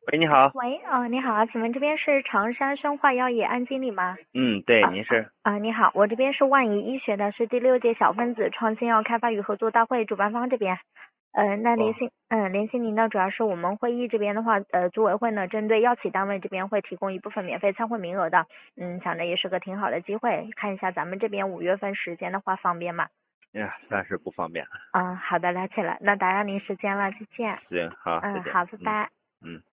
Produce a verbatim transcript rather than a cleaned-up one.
喂，你好。 喂，呃，你好啊，请问这边是长沙生化药业安经理吗？ 嗯，对， 啊您是？ 啊，你好，我这边是万宜医学的，是第六届小分子创新药开发与合作大会主办方这边。呃，那联哦， 系，嗯，联系您呢，主要是我们会议这边的话，呃，组委会呢，针对药企单位这边会提供一部分免费参会名额的。嗯，想着也是个挺好的机会，看一下咱们这边五月份时间的话方便吗？ 哎呀，暂时不方便。 嗯，好的，了解了，那打扰您时间了，再见。 行，好，再嗯， 见。 好，拜嗯拜。 嗯。